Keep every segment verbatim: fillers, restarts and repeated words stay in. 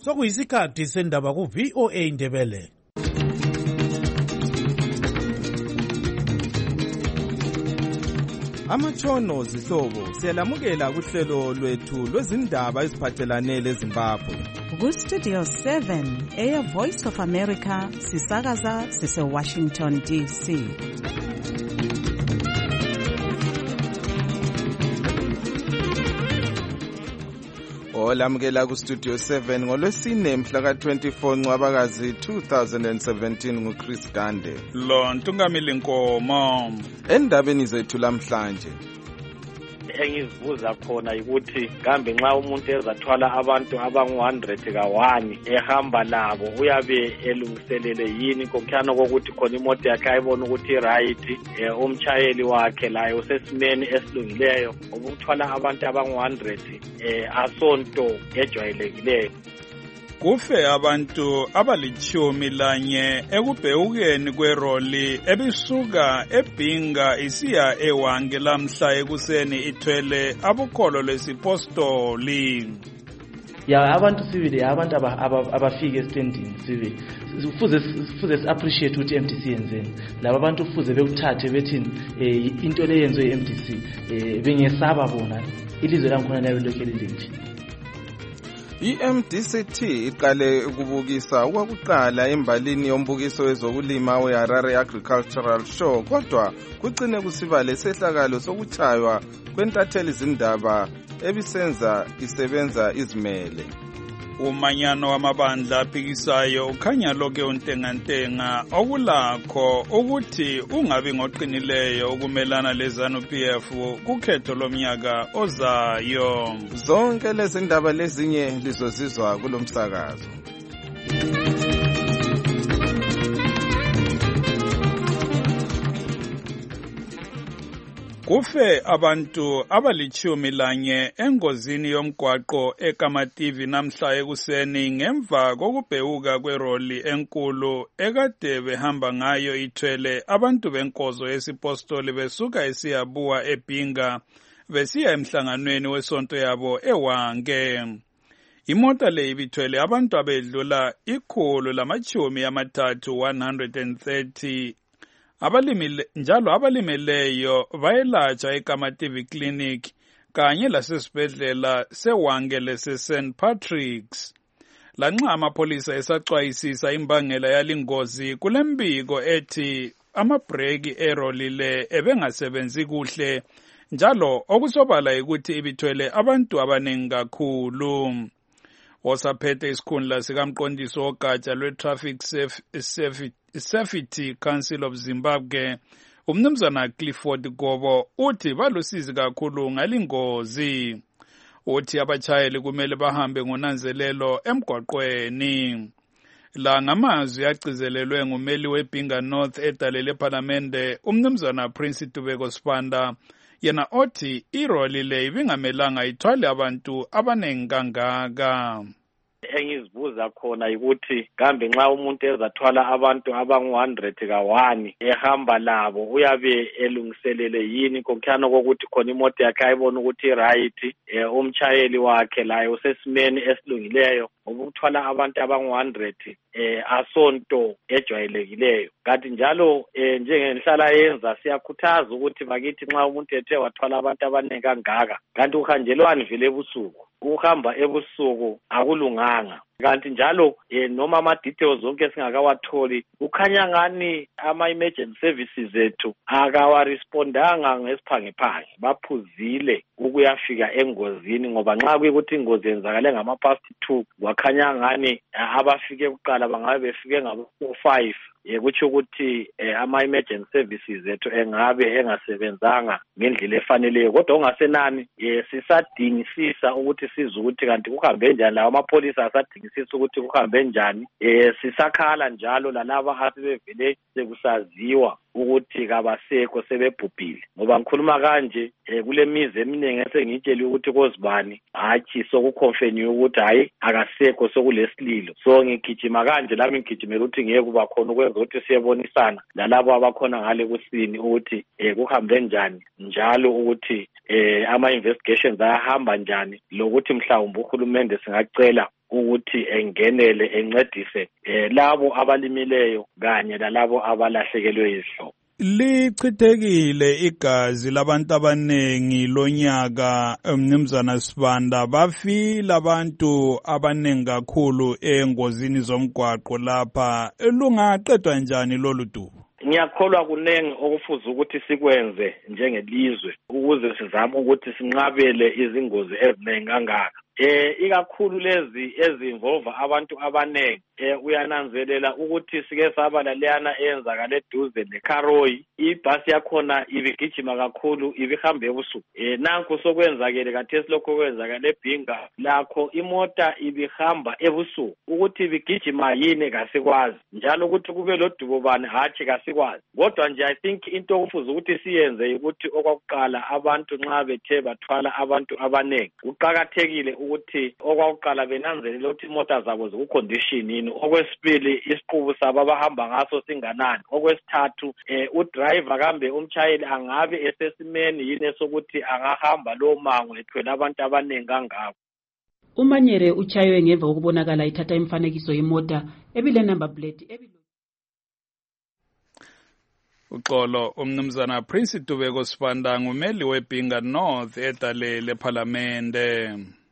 Sokuyisikhathi sendaba ku V O A Indebele. Amatshono zihlobo siyalamukela kuhlelo lwethu lwezindaba eziphathelane leZimbabwe. Ku Studio seven, Air Voice of America, sisakaza sise Washington D C. Olamukela ku Studio seven ngolwesine mhla ka twenty-four Ncwabakazi two thousand seventeen nguChris Gande. Lo Ntungamili Nkomo. Endabeni zethu lamhlanje engizibuza khona ukuthi kambe nxa umuntu ezathwala abantu abangu one hundred ka-one ehamba labo uyabe elungiselele yini kokuthana kokuthi khona imoto yakhe ayibona ukuthi right umtshayeli wakhe laye usesimeni esilungileyo ukuthwala abantu abangu one hundred eh asonto ejwayelekileyo. Kufe abantu abalichumi lanye ekubhekeni kweroli ebisuka eBhinga isiya eWange lamhla ekuseni ithwele abukholo lwesipostoli. Ya abantu sibili abantu abafika esitendini sibili kufuze kufuze si-appreciate ukuthi M D C yenzeni laba bantu kufuze bekuthathe bethini into leyenziwe i-M D C bengesaba bona ilizwe langikhona nayo lokho lilinje. I-M D C T iqale ukubukisa okwakuqala embalini yombukiso wezokulima we-Harare Agricultural Show kodwa kucine kusiba lesehlakalo sokuchaywa kwentatheli izindaba ebisenza isebenza izimele. Umanyano wamabandla aphikisayo ukhanya lokhe untengantenga okulakho ukuthi ungabi ngoqinileyo ukumelana leZANU P F kukhetho lomnyaka ozayo. Zonke lezi ndaba lezinye lizozizwa kulomsakazo. Kufe abantu abalichumi lanye engozini yomgwaqo eKamativi namhla ekuseni ngemva kokubhewuka kweroli enkulu ekade behamba ngayo ithwele abantu benkozo yesipostoli besuka esiyabuwa eBhinga besiya emhlanganweni wesonto yabo eWange. Imota le ibithwele abantu abedlula ikhulu lamachumi amathathu one hundred thirty. Abalimile njalo abalimeleyo bayelatshwa eKamativi Clinic kanye lasesibhedlela seWange lese Saint Patrick's. Lanxa amapolisa esaxwayisisa imbangela yalingozi kulembiko ethi amabreki erolile ebengasebenzi kuhle njalo okusobala ukuthi ibithwele abantu abaningi kakhulu. Osaphethe isikhundla sikamqondisi wogatsha lwe-Traffic Safety Council of Zimbabwe, umnumzana Clifford Gobo, uthi balusizi kakhulu ngalingozi. Uthi abachayeli kumele bahambe ngonanzelelo emgwaqweni. La ngamazwi agcizelelwe ngumeli weBhinga North edalele Parliamente, umnumzana Prince Tubeko Sibanda, yena othi iroli le ibingamelanga ithwale abantu abaningi kangaka. Engizibuza khona ukuthi kambe nxa umuntu ezathwala abantu abangu one hundred ka-one ehamba labo uyabe elungiselele yini kokuthana kokuthi khona imoto yakhe ayibona ukuthi right umtshayeli wakhe laye usesimeni esilungileyo ukuthwala abantu abangu one hundred eh asonto ejwayelekileyo. Kanti njalo njengenhlala yenza siyakhuthaza ukuthi bakithi nxa umuntu ethe wathwala abantu abaningi kangaka kanti uhanjelwani vele ebusuku ukuhamba ebusuku akulunganga. Kanti njalo eh, noma ama details zonke singakawatholi ukhanya ngani ama emergency services ethu akawarespondanga ngesiphangephange baphuzile ukuyafika engozini ngoba nxa kuyikuthi ingozi yenzakale ngama past two wakhanya ngani abafike kuqala bangabe befike ngabo five yekuthi ukuthi eh, ama emergency services ethu engabe engasebenzanga ngendlela efaneleyo kodwa ongasenani eh, sisadingisisa ukuthi size ukuthi kanti kuhambe njani lawo amapolisa asadingisisa ukuthi kuhambe njani eh, sisakhala njalo lalaba asebevele sekusaziwa ukuthi kabasekho sebebhubhile ngoba ngikhuluma kanje eh, kule mizi eminingi esengitshela ukuthi kozibani hathi sokuconfirm ukuthi hayi akasekho sokulesililo so ngigijima kanje lami ngigijimela ukuthi ngeke kuba khona ukwenza ukuthi siyebonisana lalabo abakhona ngale kusini ukuthi eh, kuhambe njani njalo ukuthi eh ama-investigations ayahamba njani, lokuthi mhlawumbe uhulumende singacela ukuthi engenele encedise eh labo abalimileyo kanye lalabo abalahlekelwe izihlobo. Lichithekile igazi labantu abanengi lonyaka, Mnumzana Sibanda, bafile abantu abanengi kakhulu engozini zomgwaqo lapha. Lungaqedwa njani lolu dubo? Ngiyakholwa kunengi okufuze ukuthi sikwenze njengelizwe ukuze sizame ukuthi sinqabele izingozi eziningi kangaka. Eh ikakhulu lezi ezinvolva abantu abanengi eh uyananzelela ukuthi sike saba laleyana eyenzakale eduze neKaroyi, ibhasi yakhona ibigijima kakhulu, ibihamba ebusuku. Eh nanku sokwenzakele kathesi lokho kwenzakale eBhinga lakho imota ibihamba ebusuku, ukuthi ibigijima yini kasikwazi, njalo ukuthi kube lodubo bani hathi kasikwazi. Kodwa nje I think into okufuze ukuthi siyenze ukuthi okwakuqala abantu nxa bethe bathwala abantu abanengi uqhakathekile ukuthi okwakuqala benanzelela ukuthi imota zabo zikucondition yini, okwesibili isiqubu sabo abahamba ngaso singanani, okwesithathu eh udriver kambe umshayeli angabe esesimeni yini sokuthi angahamba lo mango ethwele abantu abanengi kangako. uManyere utshaywe ngemva kokubonakala ithatha imifanekiso yemota ebile number plate ebile. Uxolo umnumzana Prince Tubeko Sibanda ngumeli weBhinga North edale lePhalamende.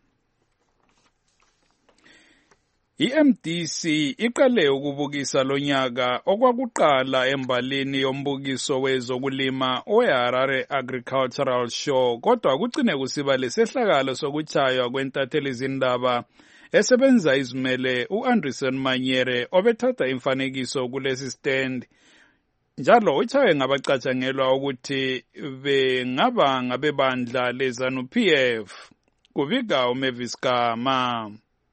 I-M D C iqale ukubukisa lonyaka okwakuqala embalini yombukiso wezokulima oHarare Agricultural Show, kodwa kucine kusiba lesehlakalo sokutshaywa kwentatheli zindaba esebenza izimele uAnderson Manyere obethatha imfanekiso kulesi stand. Njalo uchawe ngabacatshangelwa ukuthi bengaba ngabebandla leZANU-P F. Kubika uMavis Gama.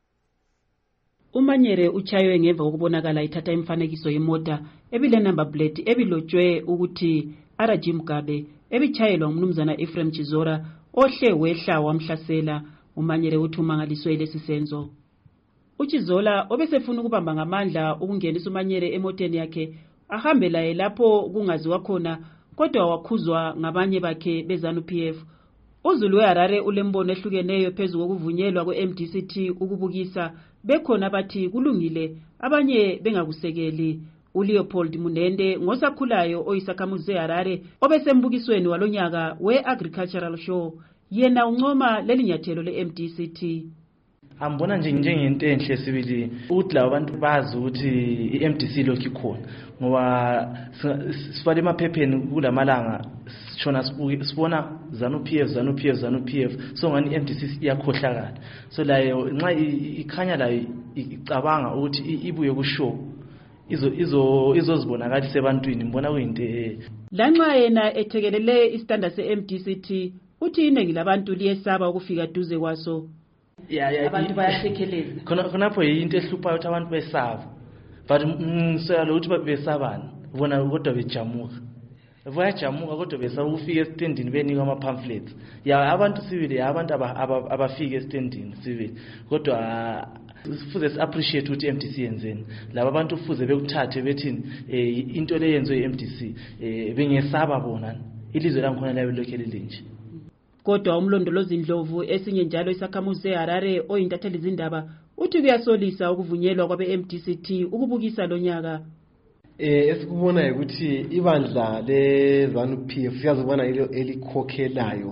uManyere utshaywe ngemva kokubonakala ithatha imifanekiso yemota ebile number plate ebilotshwe ukuthi R G Mugabe ebichayelwa umnumzana Ephraim Chizora ohle wehla wamhlasela. uManyere uthi umangaliswe lesi senzo. uChizola obesefuna ukubamba ngamandla ukungenisa uManyere emoteni yakhe ahambe laye lapho kungaziwa khona, kodwa wakhuzwa ngabanye bakhe beZANU-P F. uZulu weHarare ulembono ehlukeneyo phezulu kokuvunyelwa kwe-M D C T ukubukisa, bekhona bathi kulungile, abanye bengakusekeli. uLeopold Munende ngosakhulayo oyisakhamuzi eHarare obesembukisweni walonyaka we-Agricultural Show, yena uncoma lelinyathelo le-M D C T. Ambona nje njengento enhle sibili ukuthi labo bantu bazi ukuthi i-M D C lokhu ikhona, ngoba sifale emaphepheni kulamalanga sishona sibona ZANU-P F ZANU-P F ZANU-P F, so ngani i-M D C iyakhohlakala. So layo nxa ikhanya la icabanga ukuthi ibuye kushow izo izo izozibonakalisa ebantwini, mbona kuyinto lanxa yena ethekelele istanda se-M D C T uthi iningi labantu liyesaba ukufika duze kwaso. Yeah, yeah, abantu bayasekeleza khona khonapho into ehluphayo ukuthi abantu besaba, but ngisela ukuthi babesabana bona kodwa bejamuka bayajamuka kodwa besaba ukufika estendini benika ama pamphlets. Ya abantu sibili abantu abafika estendini sibili, kodwa sifuze si appreciate ukuthi i-M D C yenzeni. Laba abantu kufuze bekuthathe bethini eh into leyenzo i-M D C eh bengesaba bona ilizwe langikhona layo lokho elinje. Kodwa umlondolozi Ndlovu esinye njalo isakhamuzi eHarare oyintatheli zindaba uthi kuyasolisa ukuvunyelwa kwabe-M D C T ukubukisa lonyaka. Eh esikubona ukuthi ibandla leZANU-P F siyazibona elikhokhelayo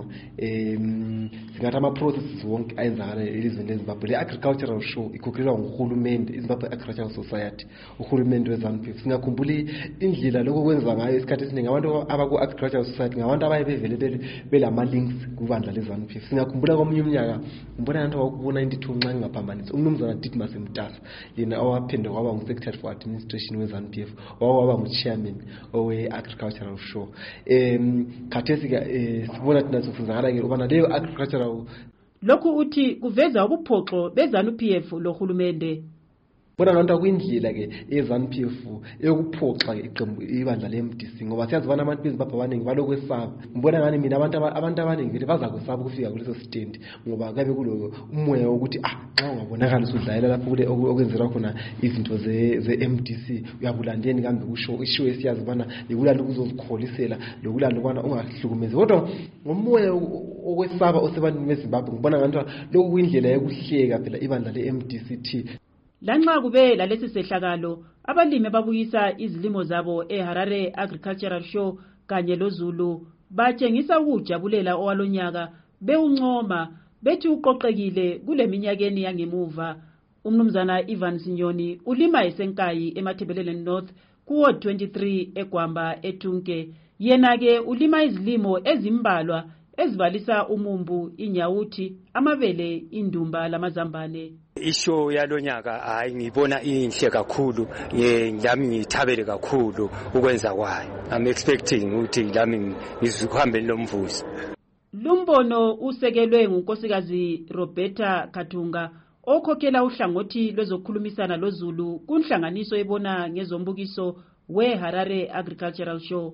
em singathi ama processes wonke ayenzakala elizweni leZimbabwe. Le-Agricultural Show ikhokhelwa nguhulumende, iZimbabwe Agricultural Society, uhulumende weZANU-P F. Singakhumbula indlela lokho kwenza ngayo isikhathi esiningi abantu abaku-Agricultural Society ngabantu abayebevele belama links kubandla leZANU-P F. Singakhumbula komunye umnyaka umbona abantu abakubona into nxa ngaphambanisa umnumzana Didmas Mtasa, yena owaphinde kwaba ngu-Secretary for Administration weZANU-P F, wawaba ngu-chairman owe-Agricultural Show. em khathesi ke sibona thina sifuzakala ke ubana leyo agricultural lokhu uthi kuveza ubuphoxo beZANU-P F lohulumende. Bona nganto kwindlela ke eZANU-P F eyokuphoxa iqembu ibandla le-M D C ngoba siyazi bona abantu beZimbabwe abaningi balokwesaba. Ngibona ngani mina abantu abantu abaningi vele bazakwesaba ukufika kuleso stand ngoba kabe kulo umoya ukuthi ah xa ungabonakala usudlalela lapho kule okwenzelwa khona izinto ze-M D C uyabulandeni kambe kusho isho esiyazi bona yikulanda ukuzozikholisela lokulanda ukwana ungahlukumezi kodwa ngomoya okwesaba osebantwini beZimbabwe ngibona ngani lokhu kuyindlela yokuhleka phela ibandla le-M D C T. Lanxa kube lalesi sehlakalo abalimi babuyisa izilimo zabo eHarare Agricultural Show kanye loZulu batshengisa ukujabulela owalonyaka bewuncoma bethi uqoqekile kule minyakeni yangemuva. Umnumzana Ivan Sinyoni ulima esenkayi eMathebelele North kuwo twenty-three eGwamba eTunke. Yena ke ulima izilimo ezimbalwa ezibalisa umumbu, inyawuthi, amabele, indumba lamazambane. Isho yalonyaka hayi ngibona inhle kakhulu, ngami ngithabele kakhulu ukwenza kwayo. I'm expecting ukuthi lami ngizuhambe lomvuzo. Lumbono usekelwe ngunkosikazi Roberta Katunga okhokhela uhlangothi lwezokhulumisana loZulu kunhlanganiso ebona ngezombukiso weHarare Agricultural Show.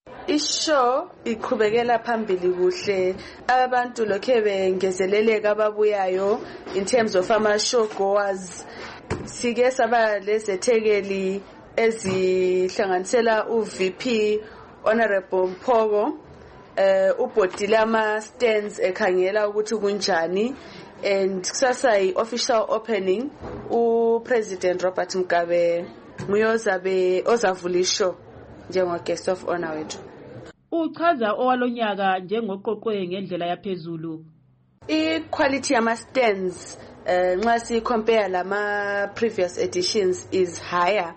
Isho iqhubekela phambili kuhle, abantu lokhe bengezeleleka ababuyayo in terms of ama show goers. Sike saba lezethekeli ezihlanganisela uV P Honorable Mpogo, eh ubhodile ama stands ekhangela ukuthi kunjani, and kusasa i-official opening uPresident Robert Mugabe muyozabe ozavula isho njengo guest of honor wethu. Uchaza owalonyaka njengoqoqwe ngendlela yaphezulu. I-quality yama stands nxa si compare lama previous editions is higher.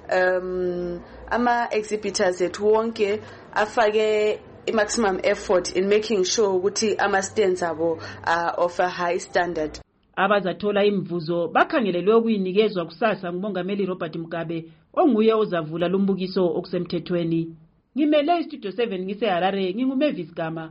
Um ama exhibitors ethu wonke afake maximum effort in making sure ukuthi ama stands abo are of a high standard. Abazathola imvuzo bakhangelelwe ukuyinikezwa kusasa ngumongameli Robert Mugabe onguye ozavula lumbukiso okusemthethweni. Ngimele istudio seven ngise Harare, nginguMavis Gama.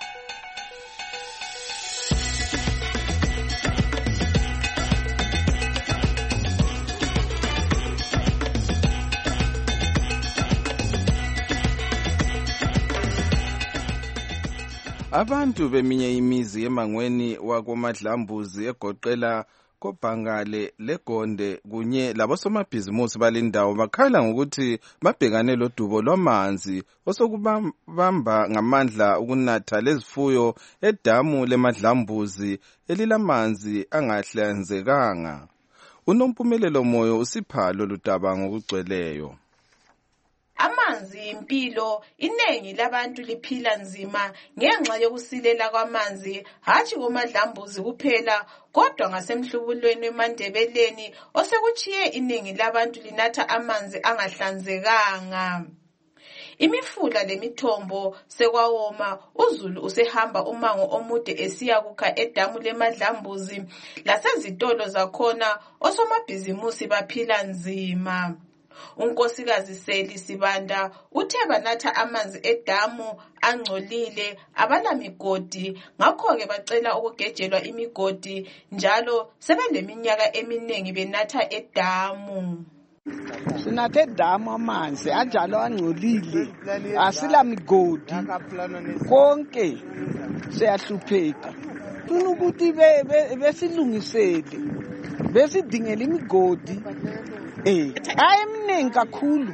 Abantu beminye imizi emangweni wakomadlambuzi egoqela koBhangale leGonde kunye labosomabhizimusi balindawo bakhala ngokuthi babhekane lodubo lwamanzi osokubamba ngamandla ukunatha lezifuyo edamu lemadlambuzi elilamanzi angahlanzekanga. Unompumelelo moyo usiphalo ludaba ngokugcweleyo. Amanzi impilo, inengi labantu liphila nzima ngenxa yokusilela kwamanzi, hathi komadlambuzi kuphela kodwa ngasemhlubulweni eMandebeleni osekuchiye inengi labantu linatha amanzi angahlanzekanga. Imifula lemithombo sekwawoma, uZulu usehamba umango omude esiya kukha edamu lemadlambuzi, lasezitolo zakhona osomabhizimusi baphila nzima. Unkosikazi Seli Sibanda uthe banatha amanzi edamu angcolile abala migodi, ngakho ke bacela ukugejelwa imigodi njalo sebeleminyaka eminengi benatha edamu. Sinathe edamu amanzi anjalo angcolile, asila migodi, konke siyahlupheka. Funa ukuthi besilungisele, besidingele imigodi. Eh, ayemningi kakhulu.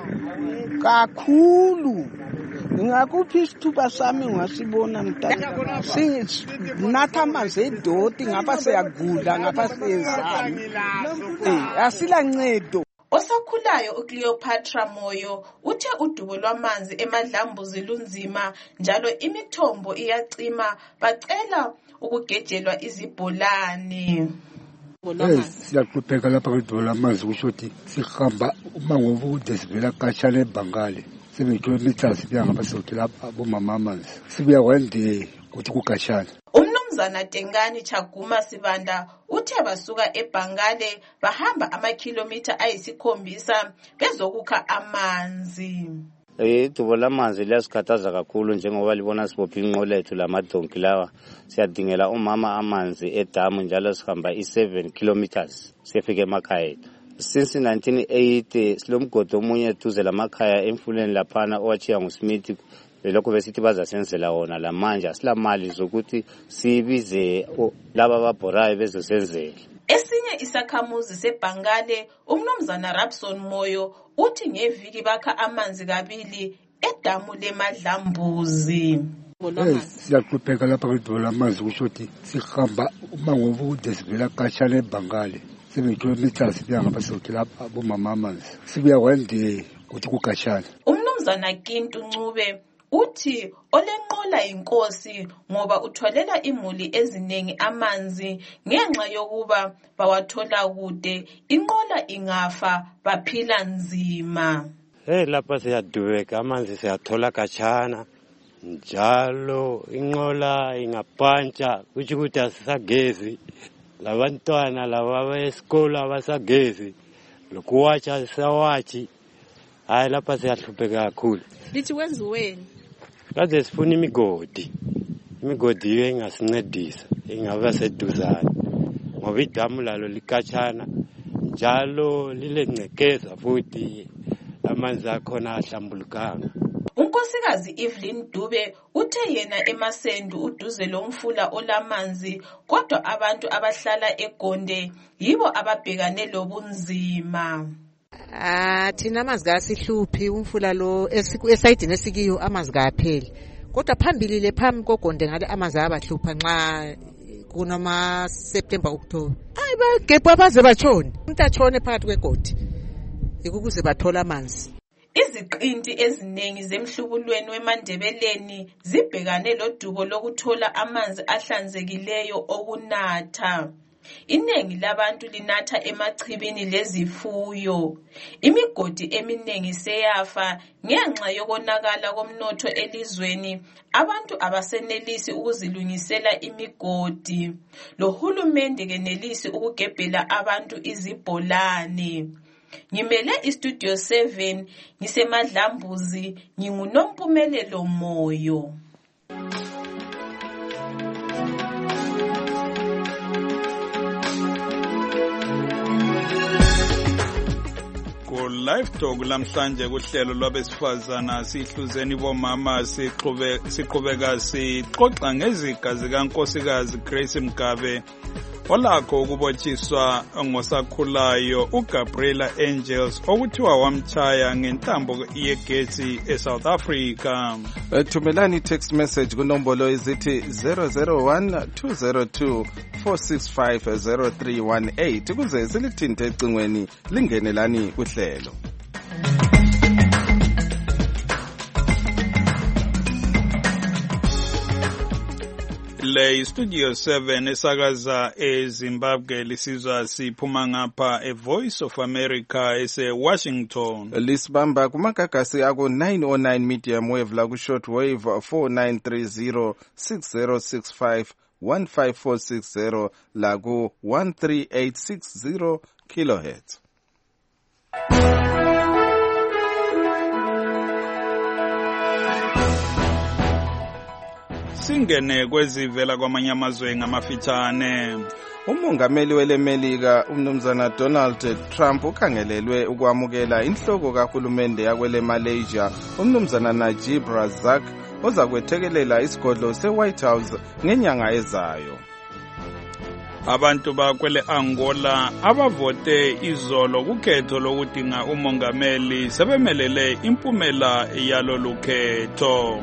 Kakhulu. Ngakuphi isithuba sami ngasibona mntana. Sinatha amanzi edoti ngapha siyagula ngapha siyezana. Eh, asila ncedo. Osakhulayo uCleopatra Moyo uthe udubo lwamanzi emadlambuzi lunzima njalo imithombo iyacima, bacela ukugejelwa izibholane. Siyaqhupheka lapha kudubo lwamanzi kusho ukuthi sihamba umango omude sivela khatshana eBhangale seven kilometers sibuya ngapha siyothola abomama amanzi, sibuya kwande kuthi kukhatshana. Umnumzana Tengani Chaguma Sibanda uthe basuka eBhangale bahamba amakhilomitha ayisikhombisa bezokukha amanzi. Idubo lamanzi liyasikhathaza kakhulu njengoba libona sibopha inqola lethu lamadonki lawa, siyadingela umama amanzi edamu njalo sihamba i seven kilometers siyafika emakhaya. since nineteen eighty silomgodi omunye duze lamakhaya emfuleni laphana owachiya nguSmith lokho besithi bazasenzela wona la manje asilamali zokuthi sibize laba ababhorayo bezosenzela. Esinye isakhamuzi seBhangale umnumzana Rabson Moyo uthi ngeviki bakha amanzi kabili edamu leMadlambuzi. Siyaqhubeka lapha kwedolobha amanzi kusho ukuthi sihamba umango omude sivela khatshana eBhangale sebekilometers biyangapha sokela abomama amanzi sibuya kwande ukuthi kukhatshana. Umnumzana Kintu Ncube uthi olenqola inkosi ngoba utholela imuli eziningi amanzi ngenxa yokuba bawathola kude inqola ingafa baphila nzima. Hey lapha siyadubeka amanzi siyathola khatshana njalo inqola ingapantsha kuthi ukuthi asisagezi labantwana laba besikole abasagezi lokuwatsha sawathi hayi lapha siyahlupheka kakhulu. Lithi wenziweni? Kade sifuna imigodi imigodi iyo ingasincedisa ingaba seduzana ngoba idamu lalo likhatshana njalo lilencekeza futhi amanzi akhona ahlambulukanga. Unkosikazi Evelyn Dube uthe yena eMasendu uduze lomfula olamanzi kodwa abantu abahlala eGonde yibo ababhekane lobunzima. Ah thina amanzi kasihluphi umfula lo esayidini esikiyo amanzi kapheli kodwa phambili le phambi koGonde ngale amanzi abahlupha nxa kunoma September October hayi bagebha baze batshone umuntu atshone phakathi kwegodi ukuze bathola amanzi. Iziqinti eziningi zemhlubulweni weMandebeleni zibhekane lodubo lokuthola amanzi ahlanzekileyo okunatha. Iningi labantu linatha emachibini lezifuyo. Imigodi eminingi seyafa ngenxa yokonakala komnotho elizweni. Abantu abasenelisi ukuzilungisela imigodi. Lo hulumende kenelisi ukugebhela abantu izibholane. Ngimele istudio seven ngiseMadlambuzi nginguNompumelelo Moyo. Live Talk lamhlanje kuhlelo lwabesifazana sihluzeni bomama siqhube siqhubeka sixoxa ngeziga zikaNkosikazi Grace Mgabe olakho ukubotshiswa ngosakhulayo uGabriela Angels okuthiwa wamchaya ngentambo yegetsi eSouth Africa. Thumelani text message kunombolo izithi zero zero one two zero two four six five zero three one eight kuze silithinte ecingweni lingenelani kuhlelo. Le studio seven esakaza eZimbabwe lisizwa siphuma ngapha e Voice of America ese Washington. Lisibamba kumagagasi ako nine oh nine medium wave la ku short wave four nine three zero six zero six five one five four six zero la ku one three eight six zero kilohertz. Singene kwezivela kwamanye amazwe ngamafitshane. Umongameli welemelika umnumzana Donald Trump ukhangelelwe ukwamukela inhloko kahulumende yakwele Malaysia umnumzana Najib Razak oza kwethekelela isigodlo seWhite House ngenyanga ezayo. Abantu bakwele Angola abavote izolo kukhetho lokudinga umongameli sebemelele impumela yalo lukhetho.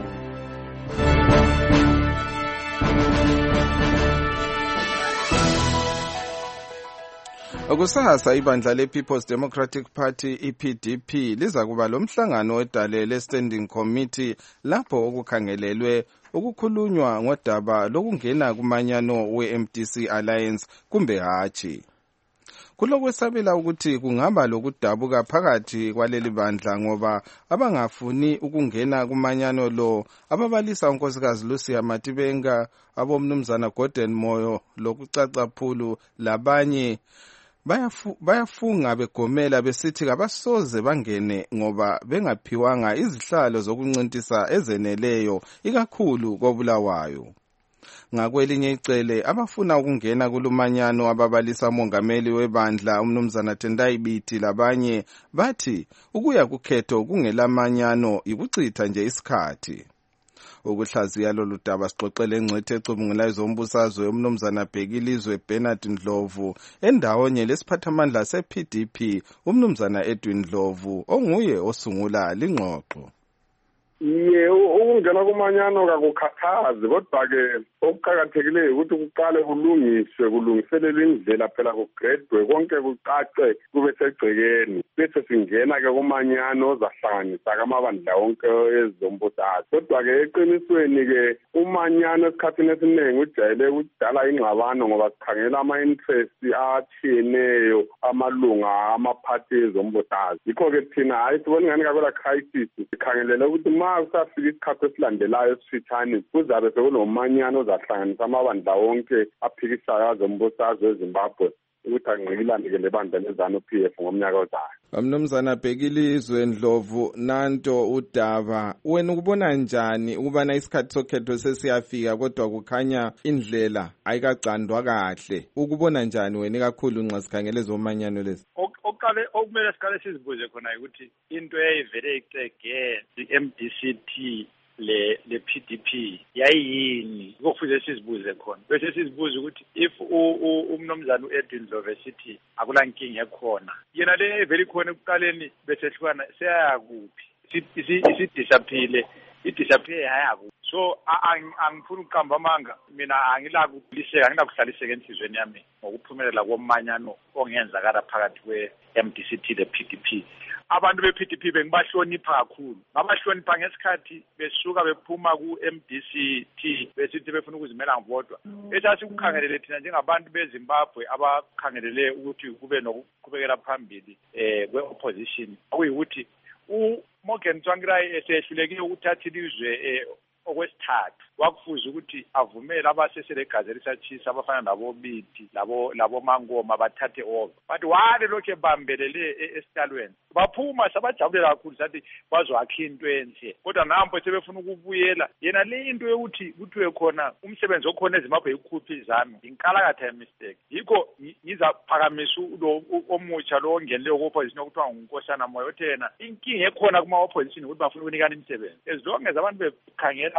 Kusasa ibandla le-People's Democratic Party I P D P liza kuba lomhlangano wedale le-Standing Committee lapho okukhangelelwe ukukhulunywa ngodaba lokungena kumanyano we-M D C Alliance kumbe hatshi. Kulokwesabela ukuthi kungaba lokudabuka phakathi kwaleli bandla ngoba abangafuni ukungena kumanyano lo ababalisa unkosikazi Lucia Matibenga abomnumzana Gordon Moyo lokucaca phulu labanye Bayafu, bayafunga begomela besithi kabasoze bangene ngoba bengaphiwanga izihlalo zokuncintisa ezeneleyo ikakhulu koBulawayo. Ngakwelinye icele abafuna ukungena kulumanyano ababalisa umongameli webandla umnumzana Tendai Biti labanye bathi ukuya kukhetho kungelamanyano ikuchitha nje isikhathi. Ukuhlaziya lolu daba sixoxele engcwethe ecubungulayo zombusazwe umnumzana Bhekilizwe Bernard Ndlovu endawonye lesiphathamandla se-P D P umnumzana Edwin Ndlovu onguye osungula lingxoxo. Ye ukungena kumanyano kakukhathazi kodwa-ke okuqakathekileyo ukuthi kuqale kulungiswe kulungiselelwe indlela phela kugredwe konke kucace kube segcekeni bese singena-ke kumanyano ozahlanganisa kamabandla wonke ezombusazwe. Kodwa-ke eqinisweni-ke umanyano esikhathini esiningi ujayele ukudala ingxabano ngoba sikhangela ama-interest atshiyeneyo amalunga amaphathi ezombusazwe. Yikho-ke thina hayi sibona ingani kakwela crisis sikhangelele ukuthi ma kusafika isikhathi esilandelayo esifitshane kuzabe sekunomanyano ozahlanganisa amabandla wonke aphikisayo azombusazwe eZimbabwe ukuthi angqikilane-ke lebandla le-ZANU-P F ngomnyaka ozayo. Mnumzana Bhekilizwe Ndlovu, nanto udaba wena ukubona njani ukubana isikhathi sokhetho sesiyafika kodwa kukhanya indlela ayikagcandwa kahle? Ukubona njani wena kakhulu nxa sikhangele zomanyano lezi? Okuqale okumele siqale sizibuze khona ukuthi into eyayivele icege i-M D C T le le P D P yayini kufuze sizibuze khona bese sizibuze ukuthi if umnomzana uEdwin Ndlovu esithi akula nkinga ekhona yena le eveli khona ekuqaleni bese hlukana seyakuphi isidisapile idisappear hayaku so angifuna ukuqamba amanga mina angila kuliseka anginakuhlaliseka enhlizweni yami ngokuphumelela komanyano ongenzakala phakathi kwe-M D C T le P D P. Abantu be-P D P bengibahlonipha kakhulu ngabahlonipha ngesikhathi besuka bephuma ku-M D C T besithi befuna ukuzimela ngivodwa ethi sikukhangelele thina njengabantu beZimbabwe abakhangelele ukuthi kube nokuqhubekela phambili eh kwe-opposition okuyikuthi uMorgan Tsvangirai esehlulekile ukuthatha ilizwe okwesithathu wakufuza ukuthi avumele abaseselegazi elisatshisa abafana nabo Biti labo labo Mangoma bathathe over but wale lokho ebambelele esitalweni baphuma sabajabulela kakhulu sathi bazwakha into enhle kodwa nampo sebefuna ukubuyela yena le into yokuthi kuthiwe khona umsebenzi okhona eZimbabwe ikhuphi izami inkalakatha mistake yikho ngizaphakamisa lo omutsha lo ongeneleyo ku-opposition okuthiwa nguNkosana Moyo thena inkinga ekhona kuma-opposition ukuthi bafuna ukunikana imisebenzi as long as abantu bekhangela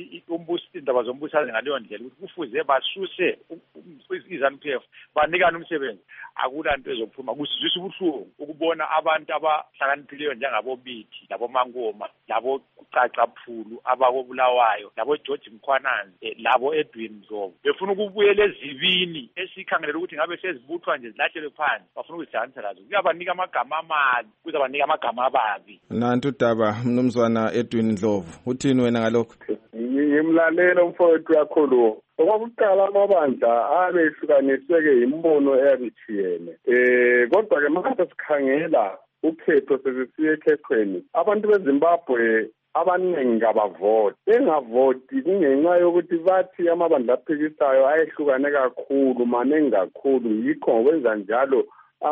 indaba zombusazwe ngaleyo ndlela ukuthi kufuze basuse i-ZANU-P F banikane umsebenzi akula nto ezophuma kusizwisa ubuhlungu ukubona abantu abahlakaniphileyo njengabo Biti labo Mangoma labo Caca Phulu abakobulawayo labo George Mkhwananzi labo Edwin Ndlovu befuna ukubuyela ezibini esikhangelela ukuthi ngabe sezibuthwa nje zilahlelwe phansi bafuna ukuzihlanganisa lazo kuyabanika amagama amabi kuzabanika amagama ababi. Nantu udaba mnumzwana Edwin Ndlovu uthini wena ngalokho? Ngimlalela umfowethu yakho lo okokuqala amabandla abehlukaniswe-ke imbono eyabithiyene eh kodwa-ke manje sikhangela ukhetho sesisiye ekhethweni abantu beZimbabwe abaningi abavoti bengavoti kungenxa yokuthi bathi amabandla aphikisayo ayehlukane kakhulu maningi kakhulu yikho ngokwenza njalo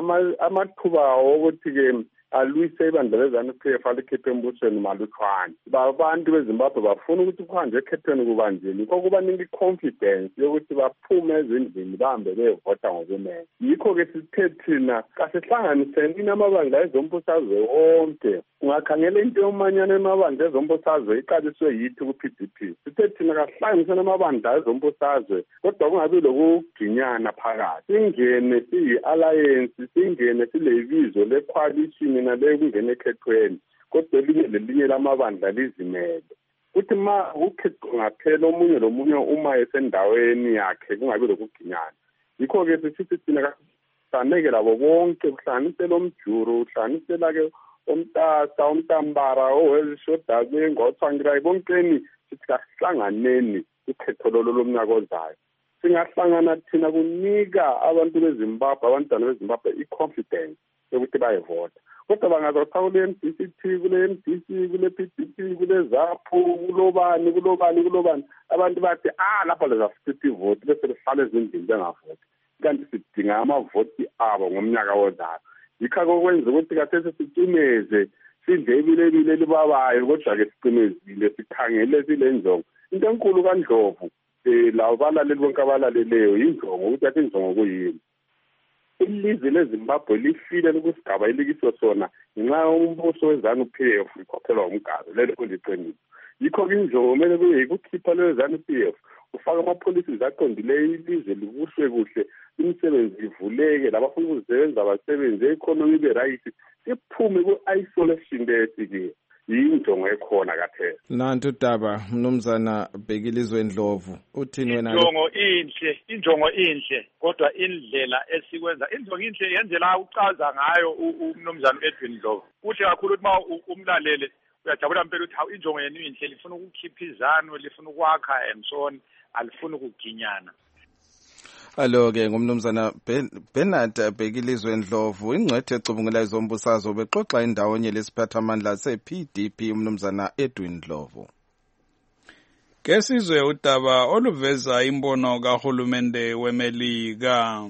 amathuba wokuthi-ke alwise ibandla le-ZANU-P F alikhiphe embusweni malutshwane abantu beZimbabwe bafuna ukuthi kuhanjwe ekhethweni kubanjeni yikho kubanika i-confidence yokuthi baphume ezindlini bahambe beyovota ngokunene yikho-ke sithe thina kasihlanganiseni amabandla ezombusazwe wonke ungakhangela into yomanyano emabandla ezombusazwe iqaliswe yithi ku-P D P sithe thina kasihlanganiseni amabandla ezombusazwe kodwa kungabi lokuginyana phakathi singene siyi-alliance singene silebizo le-coalition nale kungena ekhethweni kodwa elinye lelinye lamabandla lizimele kuthi ma ukhetho ngaphela omunye lomunye uma esendaweni yakhe kungabi lokuginyana yikho-ke sisithi thina saneke labo bonke kuhlanganisela omjuru kuhlanganisela-ke omtasa omtambara owezishodake ngoTsvangirai bonkeni sithi kasihlanganeni ukhetho lolo lomnyaka ozayo singahlangana thina kunika abantu beZimbabwe abantwana beZimbabwe i-confidence yokuthi bayevota kodwa bangazotha kule-M D C T kule-M D C kule-P D P kule ZAPU kulobani kulobani kulobani abantu bathi ah lapha lezafitha ivoti bese behlala ezindlini bengavoti kanti sidinga amavoti abo ngomnyaka ozayo yikho okwenza ukuthi kathesi sicimeze sidle ibilebile elibabayo kodwa-ke sicimezile sikhangele sile njongo into enkulu kaNdlovu um lawo balaleli bonke abalaleleyo injongo ukuthi athi injongo kuyini. Ilizwe leZimbabwe lifile kusigaba elikiso sona ngenxa yombuso weZANU-P F ikhokhelwa umgado lelo kuliqiniso. Yikho injongo kumele kube yikukhipha leyo ZANU-P F ufaka ama-policies aqondileyo ilizwe libuswe kuhle imisebenzi ivuleke labafuna ukusebenza abasebenzi economy ibe right siphume ku-isolation lesikiyo yinjongo ekhona kaphela. Nantu Daba mnumzana Bhekilizwe Ndlovu uthini wena? Injongo inhle, injongo inhle kodwa indlela esikwenza injongo inhle yendlela ucaza ngayo umnumzana Edwin Ndlovu. Kuhle kakhulu ukuthi ma umlalele uyajabula impela ukuthi hawu injongo yenu inhle lifuna ukukhipha izanu lifuna ukwakha and so on alifuna ukuginyana. Alo-ke ngumnumzana Bernard Bhekilizwe Ndlovu ingcwethe ecubungula izombusazwe bexoxa indawonye lesiphathamandla se-P D P umnumzana Edwin Ndlovu. Kesizwe udaba oluveza imbono kahulumende weMelika.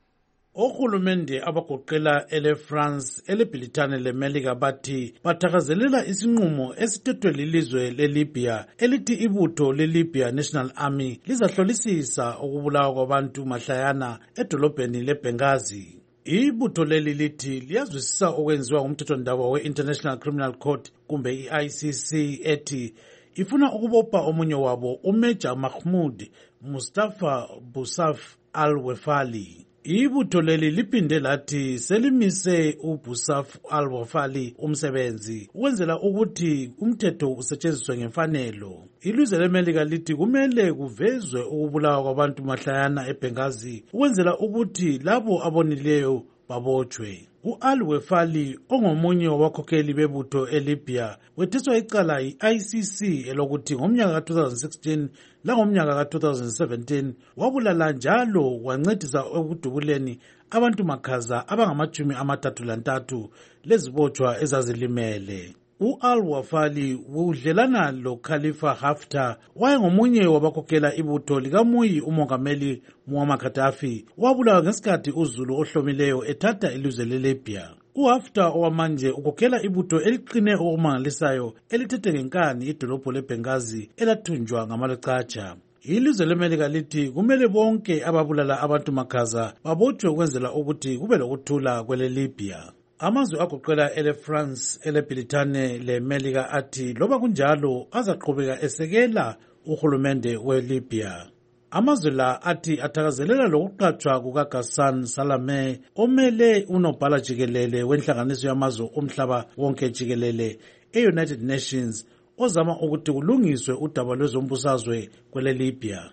Ohulumende abagoqela ele France elebhilithane leMelika bathi bathakazelela isinqumo esithethwe lilizwe leLibya elithi ibutho leLibya National Army lizahlolisisa ukubulawa kwabantu mahlayana edolobheni leBenghazi. Ibutho leli lithi liyazwisisa okwenziwa ngumthethwandaba we-International Criminal Court kumbe i-I C C ethi ifuna ukubopha omunye wabo uMajor Mahmoud Mustafa Busaf al-Wefali. Ibutho leli liphinde lathi selimise uBusaf al-Wefali umsebenzi ukwenzela ukuthi umthetho usetshenziswe ngemfanelo. Ilizwe leMelika lithi kumele kuvezwe ukubulawa kwabantu mahlayana eBenghazi ukwenzela ukuthi labo abonileyo babotshwe. U-al-Wefali ongomunye wabakhokheli bebutho eLibya wetheswa icala yi-I C C elokuthi ngomnyaka ka twenty sixteen langomnyaka ka twenty seventeen wabulala njalo wancedisa ekudubuleni abantu makhaza abangamajumi amathathu lantathu lezibotshwa ezazilimele. U-al-Wefali udlelana lo-Khalifa Haftar wayengomunye wabakhokhela ibutho likamuyi umongameli Muammar Gaddafi wabulawa ngesikhathi uZulu ohlomileyo ethatha ilizwe leLibya. uHaftar owamanje ukhokhela ibutho eliqine okumangalisayo elithethe ngenkani idolobho leBenghazi elathunjwa ngamalecatsha. Ilizwe leMelika lithi kumele bonke ababulala abantu makhaza babotshwe ukwenzela ukuthi kube lokuthula kweleLibya. Amazwe agoqela ele France elebhilithane leMelika athi loba kunjalo azaqhubeka esekela uhulumende weLibya. Amazwe la athi athakazelela lokuqatshwa kukaGhassan Salameh omele unobhala jikelele wenhlanganiso yamazwe omhlaba wonke jikelele e-United Nations ozama ukuthi kulungiswe udaba lwezombusazwe kweleLibya.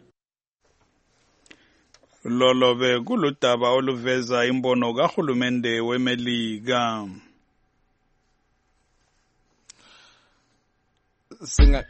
Lolo be kuludaba oluveza imbono kahulumende weMelika. Singa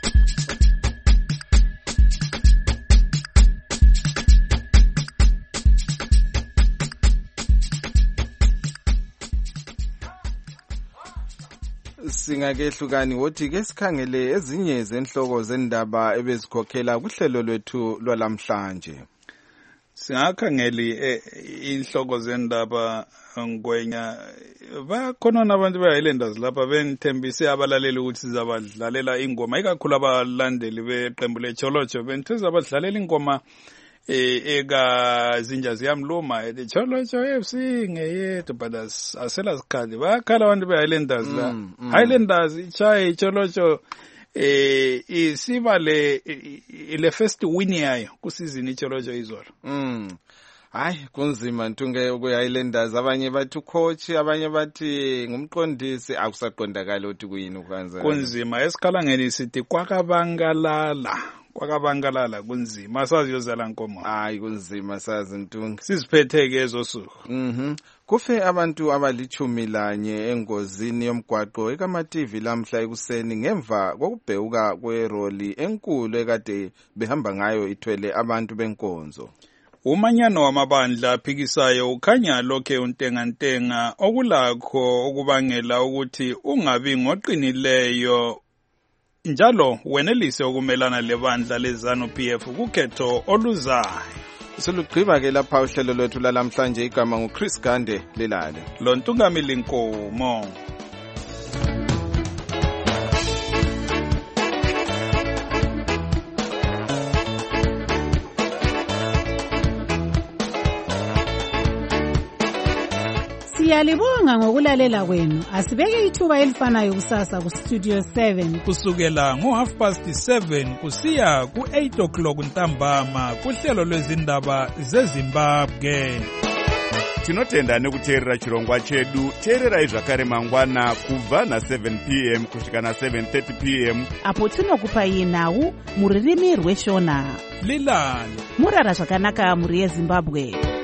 Singakehlukani wothi ke sikhangele ezinye zenhloko zendaba ebezikhokhela kuhlelo lwethu lwalamhlanje. Singakhangeli inhloko zendaba ngwenya bakhona nabantu beHighlanders lapha benithembise abalaleli ukuthi sizabadlalela ingoma ikakhulu abalandeli beqembu leCholocho benitheza abadlalela ingoma eka zinja ziyamluma leCholocho F C ngeyethu but asela sikhali bakhala abantu beHighlanders la Highlanders ichaye iCholocho eh isiba le le first win yayo kusizini iCholocho izolo. Mm. Hayi kunzima ntunge ukuHighlanders abanye bathi coach abanye bathi ngumqondisi akusaqondakala ukuthi kuyini ukwenza. Kunzima esikhala ngeni sithi kwakabangalala kwakabangalala kunzima sazi yozala nkomo. Hayi kunzima sazi ntunge siziphetheke ezosuku. Mhm. Kufe abantu abalichumi lanye engozini yomgwaqo ekaMativi lamhla ekuseni ngemva kokubheuka kweroli enkulu ekade behamba ngayo ithwele abantu benkonzo. Umanyano wamabandla aphikisayo ukhanya lokhe untengantenga okulakho okubangela ukuthi ungabi ngoqinileyo njalo wenelise ukumelana lebandla leZANU-P F kukhetho oluzayo. Silugqiba ke lapha uhlelo lwethu lalamhlanje igama nguChris Gande lelale. Lo Ntungamili Nkomo. Siyalibonga ngokulalela kwenu. Asibeke ithuba elifanayo kusasa ku Studio seven kusukela ngo half past seven kusiya ku eight o'clock ntambama kuhlelo lwezindaba zeZimbabwe. Tinotenda nekuteerera chirongwa chedu. Teererai zvakare mangwana kubva na seven p m kusvika na seven thirty p m apo tinokupai nhau muririmi rweshona. Lilani murara zvakanaka muri yeZimbabwe.